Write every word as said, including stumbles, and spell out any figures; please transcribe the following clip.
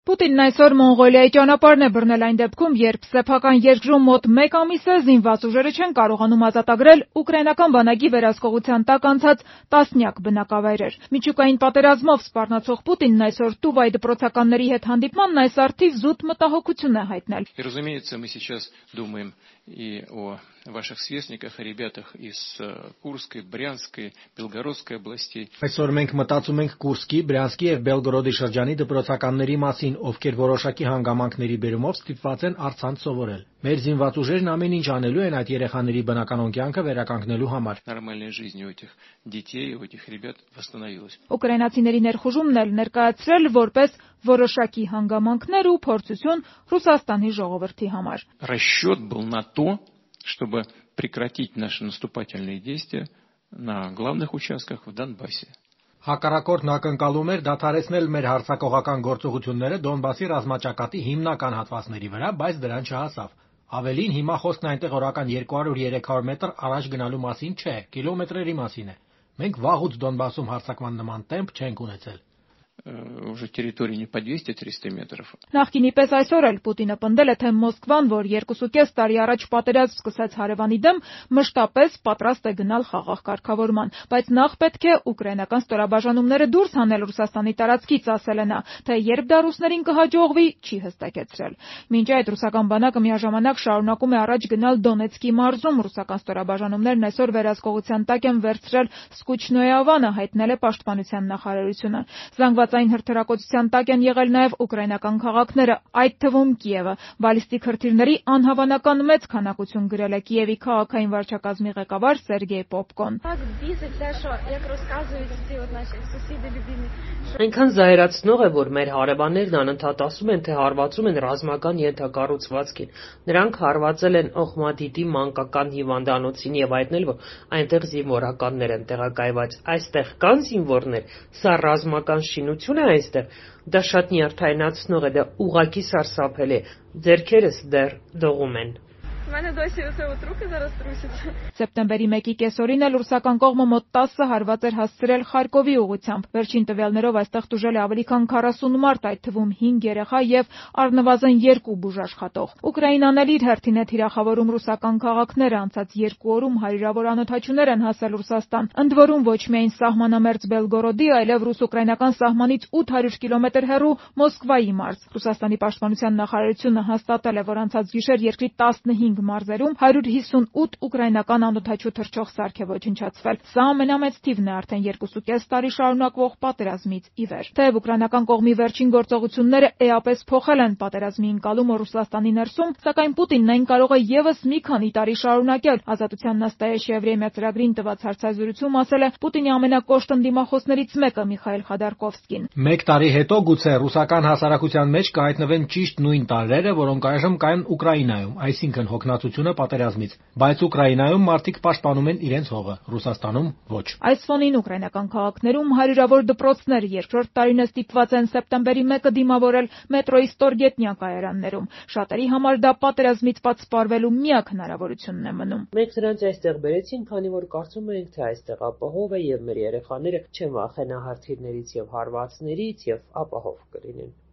Պուտինն այսօր Մոնղոլիայի ճանապարհն է բռնել այն դեպքում, երբ սեփական երկրում մոտ մեկ ամիս է զինված ուժերը չեն կարողանում ազատագրել ուկրաինական բանակի վերահսկողության տակ անցած տասնյակ բնակավայրեր։ Միջուկային պատերազմով սպառնացող Պուտինն այսօր Տուվայի դպրոցականների հետ հանդիպմանն այս առթիվ զուտ մտահոգություն է հայտնել։ Разумеется, мы сейчас думаем и о ваших сверстниках, о ребятах из Курской, Брянской, Белгородской областей. Այսօր մենք մտածում ենք Կուրսկի, Բրյանսկի եւ Բելգորոդի շրջանի դպրոցականների մասին, ովքեր որոշակի հանգամանքների բերումով ստիպված են առցանց սովորել։ Մեր զինված ուժերն ամեն ինչ անելու են այդ երեխաների բնականոն կյանքը վերականգնելու համար։ Нормальная жизнь у этих детей, у этих ребят восстановилась. Ուկրաինացիների ներխուժումն էլ ներկայացրել որպես որոշակի հանգամանքներ ու փորձություն Ռուսաստանի ժողովրդի համար։ Расчет был на то, чтобы прекратить наши наступательные действия на главных участках в Донбассе. Հակառակորդն ակնկալում էր դադարեցնել մեր հարձակողական գործողությունները Դոնբասի ռազմաճակատի հիմնական հատվածների վրա, բայց դրան չհասավ։ Ավելին, հիմա խոսքն այնտեղ օրական երկու հարյուր երեք հարյուր մետր առաջ գնալու մասին չէ, կիլոմետրերի մասին է։ Մենք վաղուց Դոնբասում հարձակման նման տեմպ չենք ունեցել։ Уже территории не по двести-триста метров. Նախկինի պես այսօր էլ Պուտինը պնդել է, թե Մոսկվան, որ երկուսուկես տարի առաջ պատերազմ սկսեց Հարևանի դեմ, մշտապես պատրաստ է գնալ խաղաղ կարգավորման, բայց նախ պետք է ուկրաինական ստորաբաժանումները դուրս հանել Ռուսաստանի տարածքից, ասել է նա, թե երբ դա ռուսներին կհաջողվի, չի հստակեցրել։ Մինչ այդ ռուսական բանակը միաժամանակ շարունակում է առաջ գնալ Դոնեցկի մարզում, ռուսական ստորաբաժանումներն այսօր վերահսկողության տակ են վերցրել Սկուչնոյ ավանը, հայտնել է պաշտպանության նախարարությունը։ Զանգվածային հրթիռակոծության տակ են եղել նաև ուկրաինական քաղաքները, այդ թվում Կիևը։ Բալիստիկ հրթիռների անհավանական մեծ քանակություն գրել է Կիևի քաղաքային վարչակազմի ղեկավար Սերգեյ Պոպկոն։ Այնքան զայրացնող է, որ մեր հարևաններն անընդհատ ասում են, թե հարվածում են ռազմական ենթակառուցվածքին։ Նրանք հարվածել են Օխմադիդի մանկական հիվանդանոցին եւ հայտնել, որ այնտեղ զինվորականներ են տեղակայված։ Այստեղ կան զինվորներ, սա ռազմական շինություն է այստեղ։ Դա շատ նյարդայնացնող է, դա ուղղակի սարսափելի է։ Ձեռքերս դեռ դողում են։ Սեպտեմբերի մեկի կեսօրին էլ ռուսական կողմը մոտ տասը հարված էր հասցրել Խարկովի ուղղությամբ։ Վերջին տվյալներով այստեղ տուժել է ավելի քան քառասուն մարդ, այդ թվում հինգ երեխա եւ առնվազն երկու բուժաշխատող։ Ուկրաինան էլ իր հերթին է թիրախավորում ռուսական քաղաքները, անցած երկու օրում հարյուրավոր անօդաչուներ են հասել Ռուսաստան, ընդ որում ոչ միայն սահմանամերձ Բելգորոդի, այլև ռուս-ուկրաինական սահմանից ութ հարյուր կիլոմետր հեռու Մոսկվայի մարզ։ Ռուսաստանի պաշտպանության նախարարությունը հաստատել է, որ անցած գիշեր երկրի տասնհինգ մարզերում հարյուր հիսունութ ուկրաինական անօդաչու թռչող սարք է ոչնչացվել։ Սա ամենամեծ թիվն է արդեն երկուսուկես տարի շարունակվող պատերազմից ի վեր։ Թեև ուկրաինական կողմի վերջին գործողությունները էապես փոխել են պատերազմի ընկալումը Ռուսաստանի ներսում, սակայն Պուտինն այն կարող է եւս մի քանի տարի շարունակել։ Ազատության Նաստայեշիա Վրեմիա ծրագրին տված հարցազրույցում ասել է Պուտինի ամենակոշտ ընդդիմախոսներից մեկը Միխայել Խադարկովսկին։ Մեկ տարի հետո գուցե ռուսական հասարակության մեջ կհայտնվեն ճիշտ նույն տարրերը, որոնք այժմ կային Ուկրաինայում, այսինքն հոգնածությունը պատերազմից, բայց Ուկրաինայում մարդիկ պաշտպանում են իրենց հողը, Ռուսաստանում ոչ։ Այս ֆոնին ուկրաինական քաղաքներում հարյուրավոր դպրոցներ երկրորդ տարին է ստիպված են սեպտեմբերի մեկը դիմավորել մետրոյի ստորգետնյա կայարաններում։ Շատերի համար դա պատերազմից պատսպարվելու միակ հնարավորությունն է մնում։ Մենք նրանց այստեղ բերեցինք, քանի որ կարծում ենք, թե այստեղ ապահով է եւ մեր երեխաները չեն վախենա հրթիռներից եւ հարվածներից եւ ապահով կլինեն։